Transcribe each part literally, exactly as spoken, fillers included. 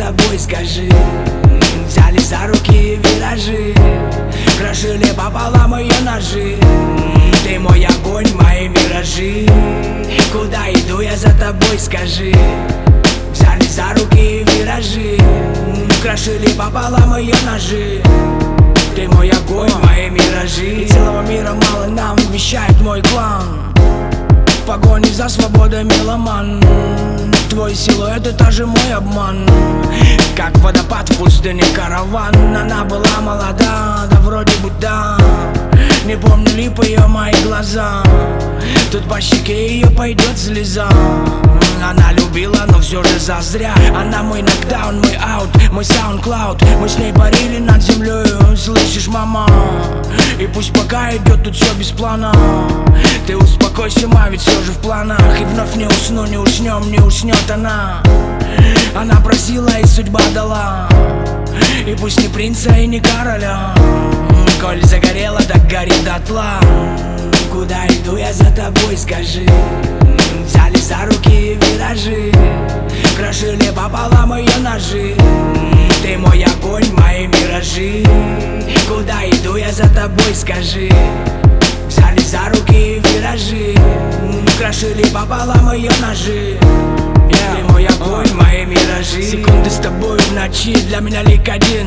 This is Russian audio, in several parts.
тобой, скажи. Взяли за руки виражи, крошили пополам ее ножи. Ты мой огонь, мои миражи. Куда иду я за тобой, скажи. Взяли за руки виражи, крошили пополам ее ножи. Ты мой огонь, мои миражи. И целого мира мало нам, вещает мой клан. В погоне за свободой меломан. Твой силуэт — это же мой обман. Как водопад в пустыне караван. Она была молода, да вроде бы да. Не помню, липы ее мои глаза. Тут по щеке ее пойдет слеза. Она любила, но все же зазря. Она мой нокдаун, мой аут, мой саундклауд. Мы с ней парили над землей, слышишь, мама? И пусть пока идет тут все без плана. Ты успокойся, ма, ведь все же в планах. И вновь не усну, не уснем, не уснет она. Она просила, и судьба дала. И пусть не принца и не короля. Коль загорела, так гори дотла. Куда иду я за тобой, скажи. Взяли за руки виражи, крошили пополам ее ножи. Ты мой огонь, мои миражи. Куда иду я за тобой, скажи. Взяли за руки виражи, крошили пополам ее ножи. Ты мой огонь, мои миражи. Секунды с тобой в ночи для меня лик один.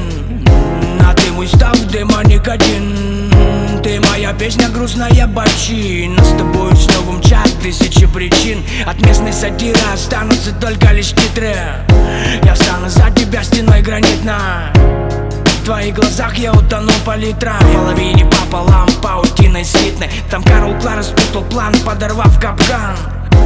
А ты мой став, демоник один. Ты моя песня, грустная бочина. С тобой снова мчат тысячи причин. От местной сатиры останутся только лишь титры. Я встану за тебя стеной гранитной. В твоих глазах я утону по литрам. В половине пополам, паутиной слитной. Там Карл Клар распутал план, подорвав капкан.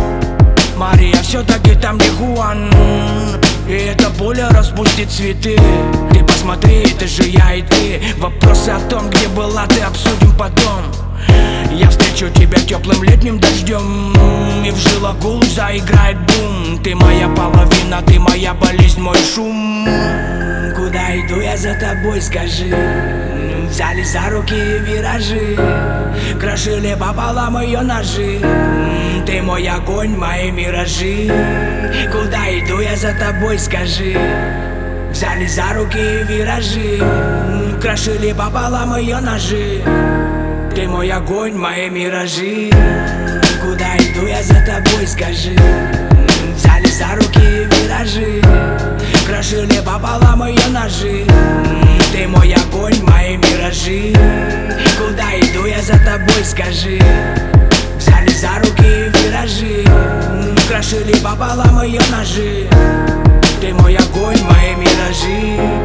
Мария все-таки там, где Хуан. И эта пуля распустит цветы. Ты посмотри, это же я и ты. Вопросы о том, где была ты, обсудим потом. Я встречу тебя теплым летним дождем. И в жилах гул заиграет бум. Ты моя половина, ты моя болезнь, мой шум. Куда иду я за тобой, скажи. Взяли за руки виражи, крошили пополам ее ножи. Ты мой огонь, мои миражи. Куда иду я за тобой, скажи. Взяли за руки виражи, крошили пополам ее ножи. Ты мой огонь, мои миражи. Куда иду я за тобой, скажи. Взяли за руки виражи, крошили пополам ее ножи. Ты мой огонь, мои миражи. Куда иду я за тобой, скажи. Взяли за руки виражи, крошили пополам ее ножи. Ты мой огонь, мои миражи.